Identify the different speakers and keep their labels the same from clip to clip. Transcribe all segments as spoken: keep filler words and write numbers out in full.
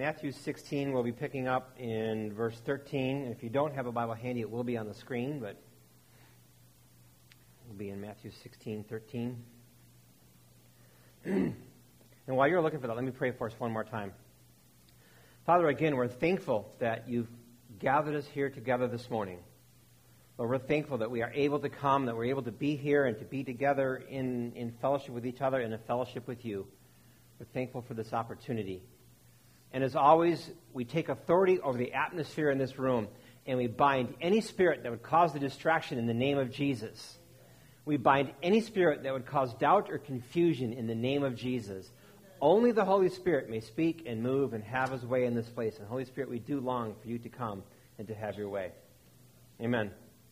Speaker 1: Matthew sixteen, we'll be picking up in verse thirteen. If you don't have a Bible handy, it will be on the screen, but we'll be in Matthew sixteen, thirteen. And while you're looking for that, let me pray for us one more time. Father, again, we're thankful that you've gathered us here together this morning. Lord, we're thankful that we are able to come, that we're able to be here and to be together in, in fellowship with each other and in fellowship with you. We're thankful for this opportunity. And as always, we take authority over the atmosphere in this room, and we bind any spirit that would cause the distraction in the name of Jesus. We bind any spirit that would cause doubt or confusion in the name of Jesus. Only the Holy Spirit may speak and move and have his way in this place. And Holy Spirit, we do long for you to come and to have your way. Amen.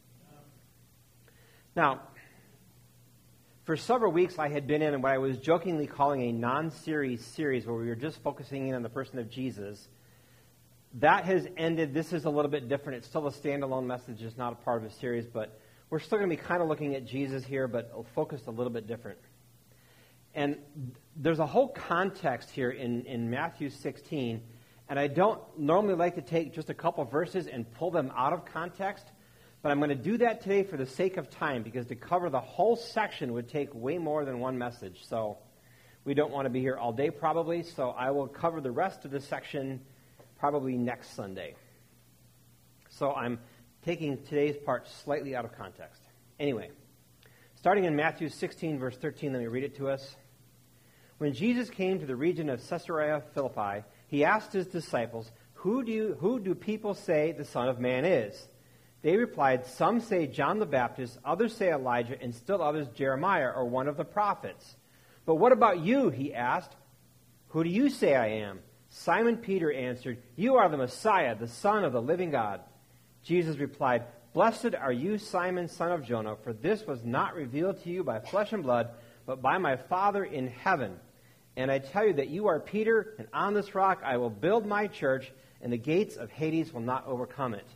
Speaker 1: Now, for several weeks, I had been in what I was jokingly calling a non-series series where we were just focusing in on the person of Jesus. That has ended. This is a little bit different. It's still a standalone message. It's not a part of a series, but we're still going to be kind of looking at Jesus here, but focused a little bit different. And there's a whole context here in, in Matthew sixteen, and I don't normally like to take just a couple verses and pull them out of context. But I'm going to do that today for the sake of time, because to cover the whole section would take way more than one message. So we don't want to be here all day probably, so I will cover the rest of the section probably next Sunday. So I'm taking today's part slightly out of context. Anyway, starting in Matthew sixteen, verse thirteen, let me read it to us. When Jesus came to the region of Caesarea Philippi, he asked his disciples, Who do you, who do people say the Son of Man is? They replied, Some say John the Baptist, others say Elijah, and still others Jeremiah or one of the prophets. But what about you, he asked. Who do you say I am? Simon Peter answered, You are the Messiah, the Son of the living God. Jesus replied, Blessed are you, Simon, son of Jonah, for this was not revealed to you by flesh and blood, but by my Father in heaven. And I tell you that you are Peter, and on this rock I will build my church, and the gates of Hades will not overcome it.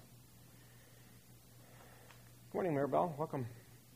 Speaker 1: Good morning, Maribel. Welcome.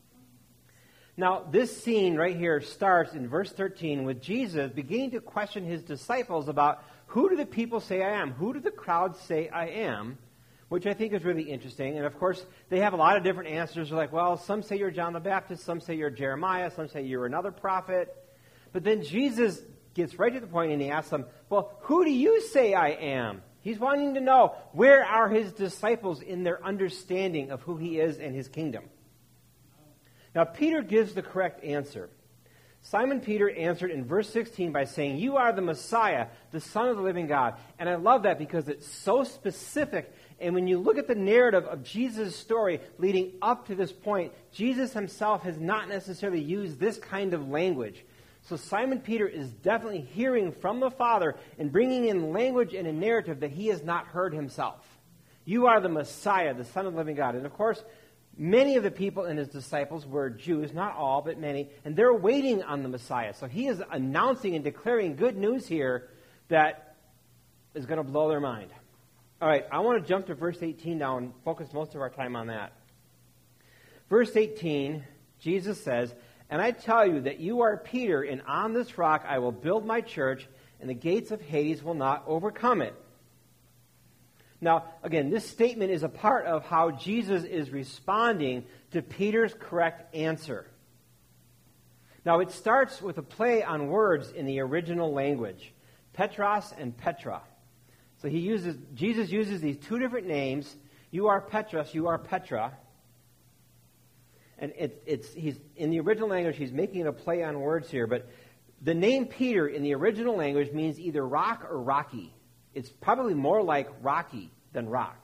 Speaker 1: Now, this scene right here starts in verse thirteen with Jesus beginning to question his disciples about who do the people say I am? Who do the crowd say I am? Which I think is really interesting. And, of course, they have a lot of different answers. They're like, well, some say you're John the Baptist, some say you're Jeremiah, some say you're another prophet. But then Jesus gets right to the point and he asks them, well, who do you say I am? He's wanting to know, where are his disciples in their understanding of who he is and his kingdom? Now, Peter gives the correct answer. Simon Peter answered in verse sixteen by saying, You are the Messiah, the Son of the living God. And I love that because it's so specific. And when you look at the narrative of Jesus' story leading up to this point, Jesus himself has not necessarily used this kind of language. So Simon Peter is definitely hearing from the Father and bringing in language and a narrative that he has not heard himself. You are the Messiah, the Son of the living God. And of course, many of the people and his disciples were Jews, not all, but many, and they're waiting on the Messiah. So he is announcing and declaring good news here that is going to blow their mind. All right, I want to jump to verse eighteen now and focus most of our time on that. Verse eighteen, Jesus says, And I tell you that you are Peter, and on this rock I will build my church, and the gates of Hades will not overcome it. Now, again, this statement is a part of how Jesus is responding to Peter's correct answer. Now, it starts with a play on words in the original language, Petros and Petra. So he uses Jesus uses these two different names. You are Petros, you are Petra. And it, it's he's in the original language, he's making a play on words here. But the name Peter in the original language means either rock or rocky. It's probably more like rocky than rock.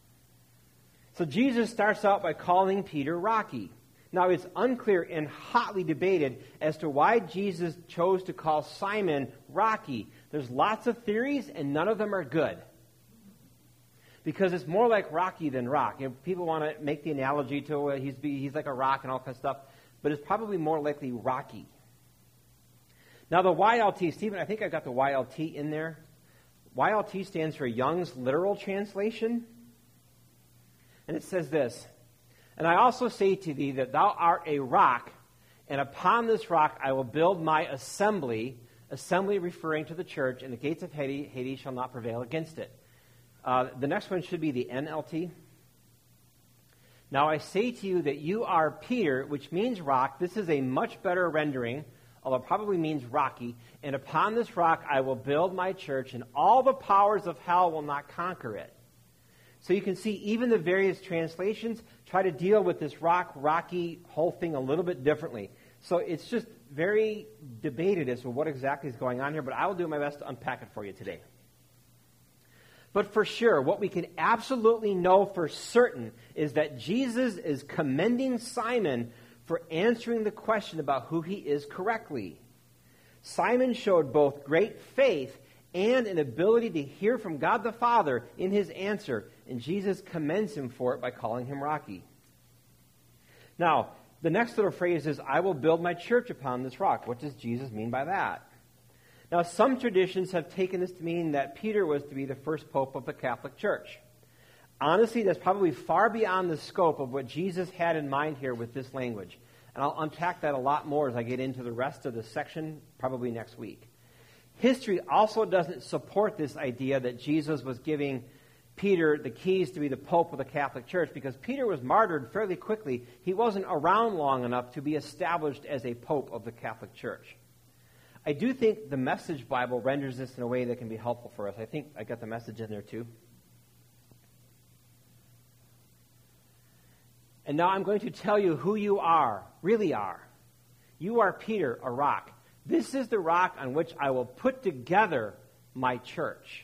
Speaker 1: So Jesus starts out by calling Peter Rocky. Now, it's unclear and hotly debated as to why Jesus chose to call Simon Rocky. There's lots of theories, and none of them are good. Because it's more like Rocky than rock. You know, people want to make the analogy to uh, he's he's like a rock and all kinds of stuff, but it's probably more likely Rocky. Now, the Y L T, Stephen, I think I got the Y L T in there. Y L T stands for Young's Literal Translation. And it says this, And I also say to thee that thou art a rock, and upon this rock I will build my assembly, Assembly referring to the church, and the gates of Hades, Hades shall not prevail against it. Uh, the next one should be the N L T. Now I say to you that you are Peter, which means rock. This is a much better rendering, although it probably means rocky. And upon this rock I will build my church, and all the powers of hell will not conquer it. So you can see even the various translations try to deal with this rock, rocky whole thing a little bit differently. So it's just very debated as to what exactly is going on here, but I will do my best to unpack it for you today. But for sure, what we can absolutely know for certain is that Jesus is commending Simon for answering the question about who he is correctly. Simon showed both great faith and an ability to hear from God the Father in his answer, and Jesus commends him for it by calling him Rocky. Now, the next little phrase is, I will build my church upon this rock. What does Jesus mean by that? Now, some traditions have taken this to mean that Peter was to be the first pope of the Catholic Church. Honestly, that's probably far beyond the scope of what Jesus had in mind here with this language. And I'll unpack that a lot more as I get into the rest of the section, probably next week. History also doesn't support this idea that Jesus was giving Peter the keys to be the pope of the Catholic Church, because Peter was martyred fairly quickly. He wasn't around long enough to be established as a pope of the Catholic Church. I do think the Message Bible renders this in a way that can be helpful for us. I think I got the message in there too. And now I'm going to tell you who you are, really are. You are Peter, a rock. This is the rock on which I will put together my church.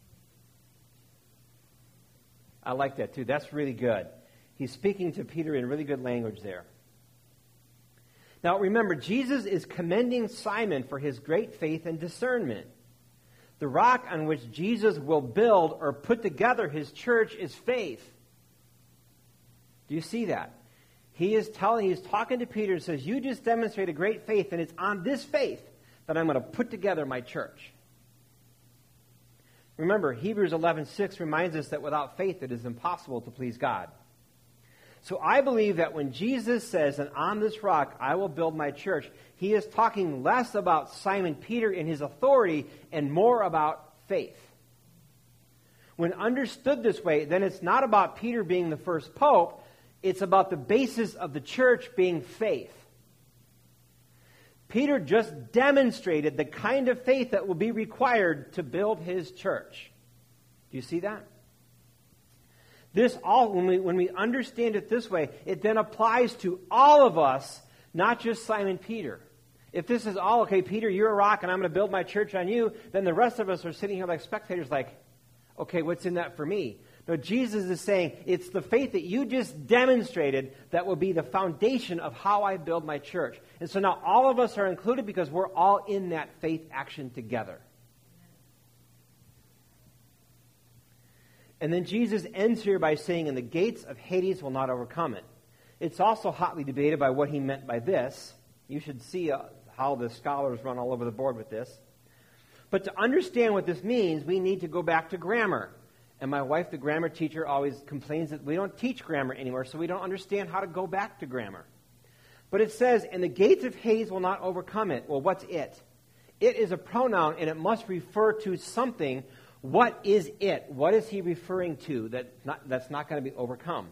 Speaker 1: I like that too. That's really good. He's speaking to Peter in really good language there. Now remember, Jesus is commending Simon for his great faith and discernment. The rock on which Jesus will build or put together his church is faith. Do you see that? He is telling, he's talking to Peter and says, you just demonstrated great faith, and it's on this faith that I'm going to put together my church. Remember, Hebrews eleven six reminds us that without faith it is impossible to please God. So I believe that when Jesus says, and on this rock I will build my church, he is talking less about Simon Peter and his authority and more about faith. When understood this way, then it's not about Peter being the first pope, it's about the basis of the church being faith. Peter just demonstrated the kind of faith that will be required to build his church. Do you see that? This all, when we, when we understand it this way, it then applies to all of us, not just Simon Peter. If this is all, okay, Peter, you're a rock and I'm going to build my church on you, then the rest of us are sitting here like spectators like, okay, what's in that for me? No, Jesus is saying it's the faith that you just demonstrated that will be the foundation of how I build my church. And so now all of us are included because we're all in that faith action together. And then Jesus ends here by saying, and the gates of Hades will not overcome it. It's also hotly debated by what he meant by this. You should see uh, how the scholars run all over the board with this. But to understand what this means, we need to go back to grammar. And my wife, the grammar teacher, always complains that we don't teach grammar anymore, so we don't understand how to go back to grammar. But it says, and the gates of Hades will not overcome it. Well, what's it? It is a pronoun, and it must refer to something. What is it? What is he referring to that not, that's not going to be overcome?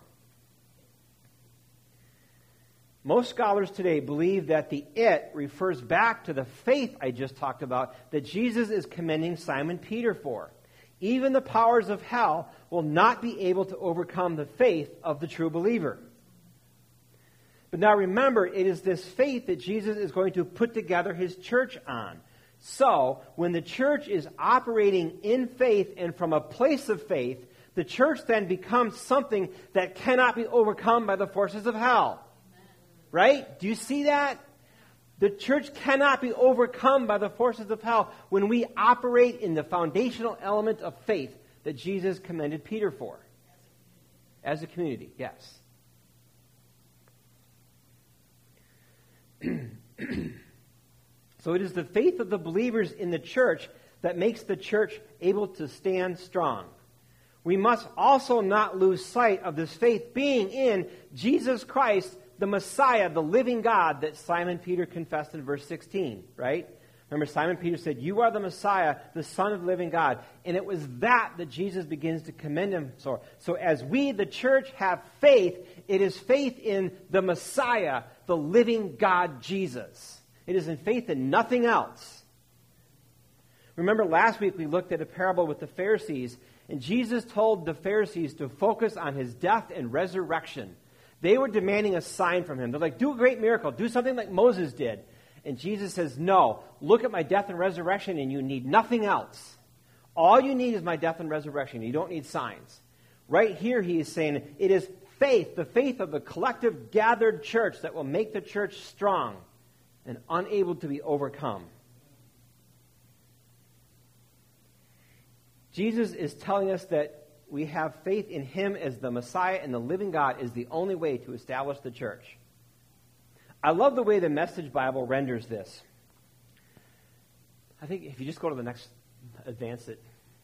Speaker 1: Most scholars today believe that the it refers back to the faith I just talked about that Jesus is commending Simon Peter for. Even the powers of hell will not be able to overcome the faith of the true believer. But now remember, it is this faith that Jesus is going to put together his church on. So, when the church is operating in faith and from a place of faith, the church then becomes something that cannot be overcome by the forces of hell. Amen. Right? Do you see that? The church cannot be overcome by the forces of hell when we operate in the foundational element of faith that Jesus commended Peter for. As a community, yes. So it is the faith of the believers in the church that makes the church able to stand strong. We must also not lose sight of this faith being in Jesus Christ, the Messiah, the living God that Simon Peter confessed in verse sixteen, right? Remember, Simon Peter said, "You are the Messiah, the Son of the living God." And it was that that Jesus begins to commend him for. So as we, the church, have faith, it is faith in the Messiah, the living God, Jesus. It is in faith in nothing else. Remember, last week we looked at a parable with the Pharisees, and Jesus told the Pharisees to focus on his death and resurrection. They were demanding a sign from him. They're like, do a great miracle. Do something like Moses did. And Jesus says, no, look at my death and resurrection, and you need nothing else. All you need is my death and resurrection. You don't need signs. Right here he is saying it is faith, the faith of the collective gathered church that will make the church strong and unable to be overcome. Jesus is telling us that we have faith in him as the Messiah, and the living God is the only way to establish the church. I love the way the Message Bible renders this. I think if you just go to the next, advance it.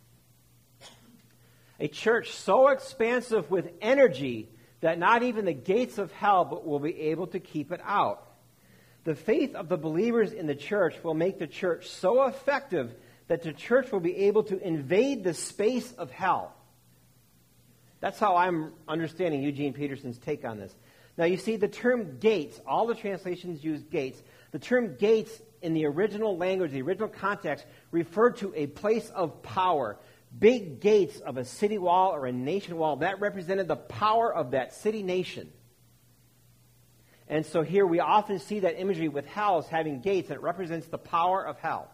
Speaker 1: A church so expansive with energy that not even the gates of hell will be able to keep it out. The faith of the believers in the church will make the church so effective that the church will be able to invade the space of hell. That's how I'm understanding Eugene Peterson's take on this. Now, you see, the term gates, all the translations use gates. The term gates in the original language, the original context, referred to a place of power. Big gates of a city wall or a nation wall, that represented the power of that city-nation. And so here we often see that imagery with hell as having gates, and it represents the power of hell.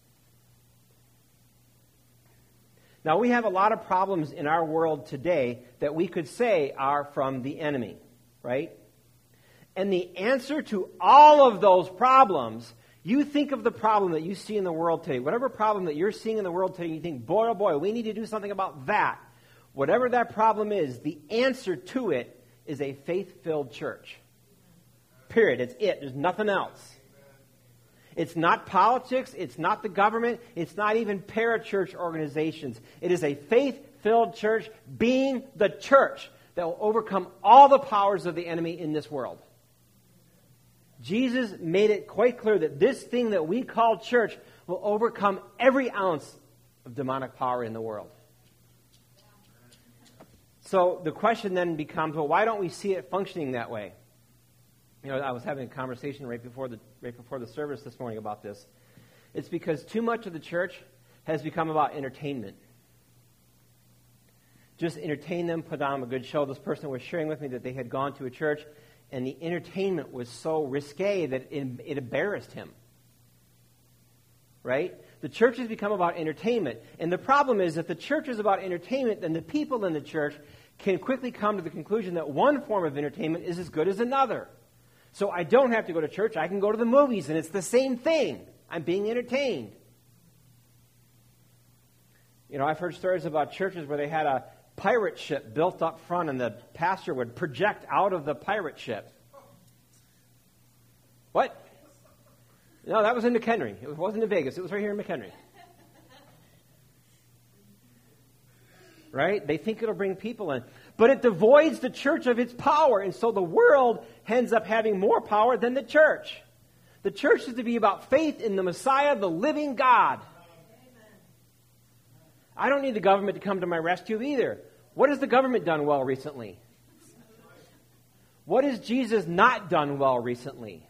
Speaker 1: Now, we have a lot of problems in our world today that we could say are from the enemy, right? And the answer to all of those problems, you think of the problem that you see in the world today. Whatever problem that you're seeing in the world today, you think, boy, oh boy, we need to do something about that. Whatever that problem is, the answer to it is a faith-filled church. Period. It's it. There's nothing else. It's not politics. It's not the government. It's not even parachurch organizations. It is a faith-filled church being the church that will overcome all the powers of the enemy in this world. Jesus made it quite clear that this thing that we call church will overcome every ounce of demonic power in the world. So the question then becomes, well, why don't we see it functioning that way? You know, I was having a conversation right before the right before the service this morning about this. It's because too much of the church has become about entertainment. Just entertain them, put on a good show. This person was sharing with me that they had gone to a church, and the entertainment was so risque that it, it embarrassed him. Right? The church has become about entertainment. And the problem is that the church is about entertainment, then the people in the church can quickly come to the conclusion that one form of entertainment is as good as another. So I don't have to go to church. I can go to the movies, and it's the same thing. I'm being entertained. You know, I've heard stories about churches where they had a pirate ship built up front, and the pastor would project out of the pirate ship. What? No, that was in McHenry. It wasn't in Vegas. It was right here in McHenry. Right? They think it'll bring people in. But it devoids the church of its power, and so the world ends up having more power than the church. The church is to be about faith in the Messiah, the living God. I don't need the government to come to my rescue either. What has the government done well recently? What has Jesus not done well recently?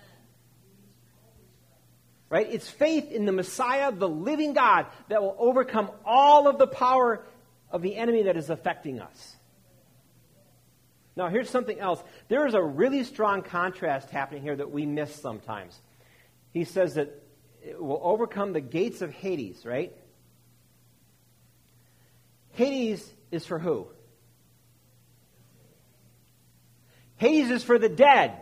Speaker 1: Right? It's faith in the Messiah, the living God, that will overcome all of the power of the enemy that is affecting us. Now, here's something else. There is a really strong contrast happening here that we miss sometimes. He says that it will overcome the gates of Hades, right? Hades is for who? Hades is for the dead.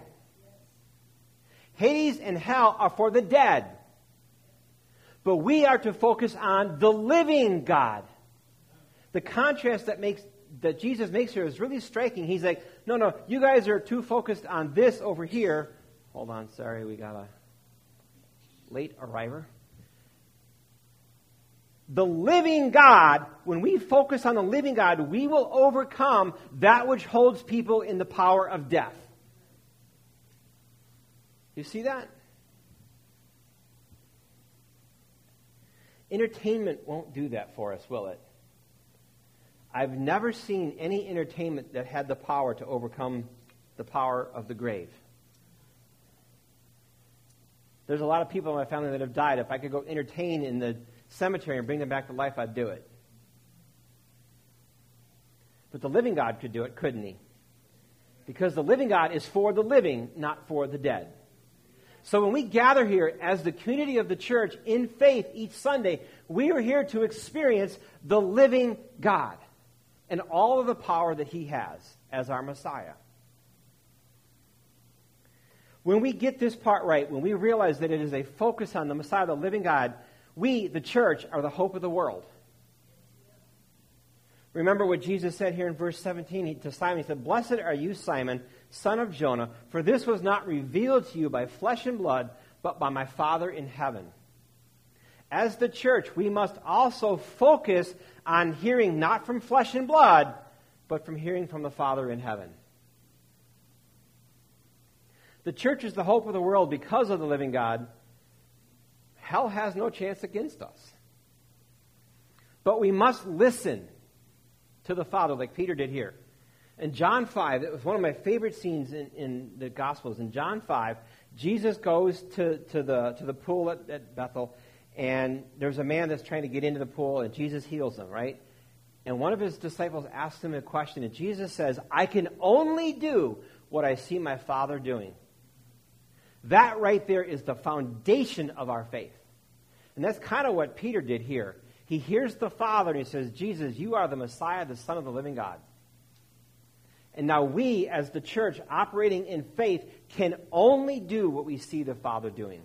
Speaker 1: Hades and hell are for the dead. But we are to focus on the living God. The contrast that makes that Jesus makes here is really striking. He's like, no, no, you guys are too focused on this over here. Hold on, sorry, we got a late arriver. The living God, when we focus on the living God, we will overcome that which holds people in the power of death. You see that? Entertainment won't do that for us, will it? I've never seen any entertainment that had the power to overcome the power of the grave. There's a lot of people in my family that have died. If I could go entertain in the cemetery and bring them back to life, I'd do it. But the living God could do it, couldn't he? Because the living God is for the living, not for the dead. So when we gather here as the community of the church in faith each Sunday, we are here to experience the living God and all of the power that he has as our Messiah. When we get this part right, when we realize that it is a focus on the Messiah, the living God, we, the church, are the hope of the world. Remember what Jesus said here in verse seventeen to Simon. He said, "Blessed are you, Simon, son of Jonah, for this was not revealed to you by flesh and blood, but by my Father in heaven." As the church, we must also focus on hearing not from flesh and blood, but from hearing from the Father in heaven. The church is the hope of the world because of the living God. Hell has no chance against us. But we must listen to the Father like Peter did here. In John five, it was one of my favorite scenes in, in the Gospels. In John five, Jesus goes to, to, the, to the pool at, at Bethel, and there's a man that's trying to get into the pool, and Jesus heals him, right? And one of his disciples asks him a question, and Jesus says, "I can only do what I see my Father doing." That right there is the foundation of our faith. And that's kind of what Peter did here. He hears the Father and he says, "Jesus, you are the Messiah, the Son of the living God." And now we, as the church operating in faith, can only do what we see the Father doing.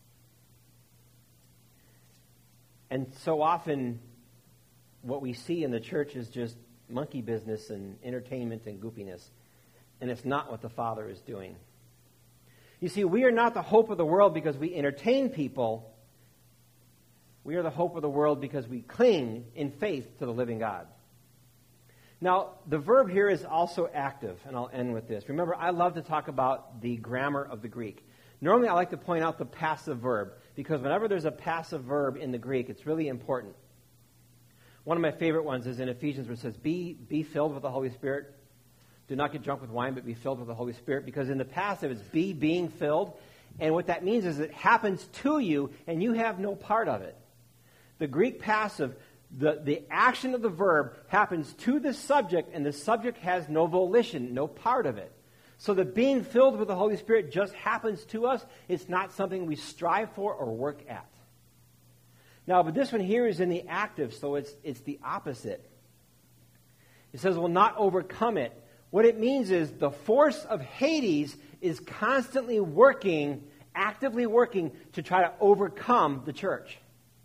Speaker 1: And so often, what we see in the church is just monkey business and entertainment and goofiness. And it's not what the Father is doing. You see, we are not the hope of the world because we entertain people. We are the hope of the world because we cling in faith to the living God. Now, the verb here is also active, and I'll end with this. Remember, I love to talk about the grammar of the Greek. Normally, I like to point out the passive verb, because whenever there's a passive verb in the Greek, it's really important. One of my favorite ones is in Ephesians where it says, be, be filled with the Holy Spirit. Do not get drunk with wine, but be filled with the Holy Spirit. Because in the passive, it's be being filled. And what that means is it happens to you, and you have no part of it. The Greek passive, the, the action of the verb happens to the subject, and the subject has no volition, no part of it. So the being filled with the Holy Spirit just happens to us. It's not something we strive for or work at. Now, but this one here is in the active, so it's, it's the opposite. It says, will not overcome it. What it means is the force of Hades is constantly working, actively working to try to overcome the church.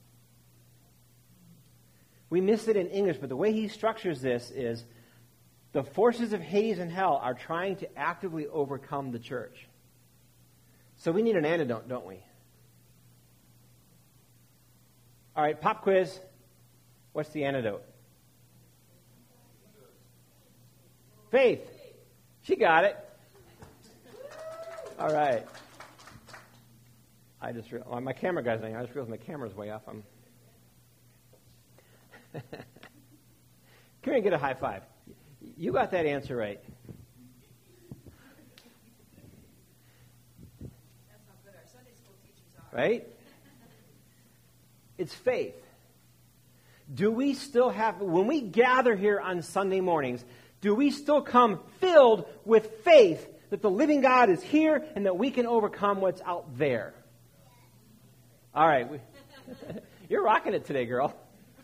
Speaker 1: We miss it in English, but the way he structures this is the forces of Hades and hell are trying to actively overcome the church. So we need an antidote, don't we? All right, pop quiz. What's the antidote? Faith. She got it. All right. I just realized, well, my camera guy's name. I just realized my camera's way off. I'm Come here and get a high five. You got that answer right.
Speaker 2: That's how good our Sunday school teachers are.
Speaker 1: Right? It's faith. Do we still have, when we gather here on Sunday mornings, do we still come filled with faith that the living God is here and that we can overcome what's out there? All right. You're rocking it today, girl.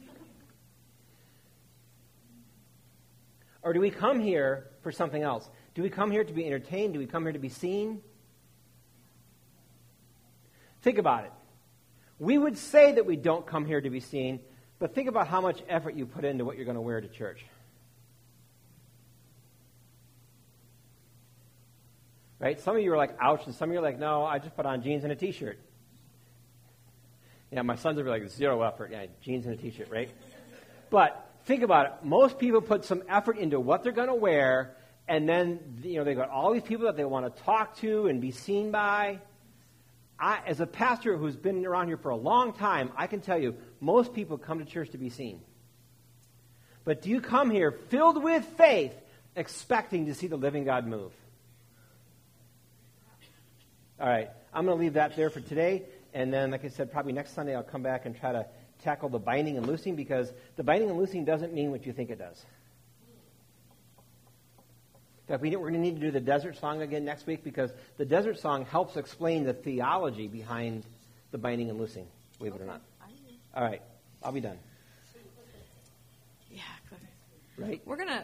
Speaker 1: Or do we come here for something else? Do we come here to be entertained? Do we come here to be seen? Think about it. We would say that we don't come here to be seen, but think about how much effort you put into what you're going to wear to church. Right? Some of you are like, ouch, and some of you are like, no, I just put on jeans and a t-shirt. Yeah, my sons are like, zero effort. Yeah, jeans and a t-shirt, right? But think about it. Most people put some effort into what they're going to wear, and then, you know, they've got all these people that they want to talk to and be seen by. I, as a pastor who's been around here for a long time, I can tell you, most people come to church to be seen. But do you come here filled with faith, expecting to see the living God move? All right, I'm going to leave that there for today. And then, like I said, probably next Sunday I'll come back and try to tackle the binding and loosing, because the binding and loosing doesn't mean what you think it does. In fact, we, we're going to need to do the desert song again next week, because the desert song helps explain the theology behind the binding and loosing, believe it or not. All right, I'll be done.
Speaker 2: Yeah, good.
Speaker 1: Right?
Speaker 2: We're going to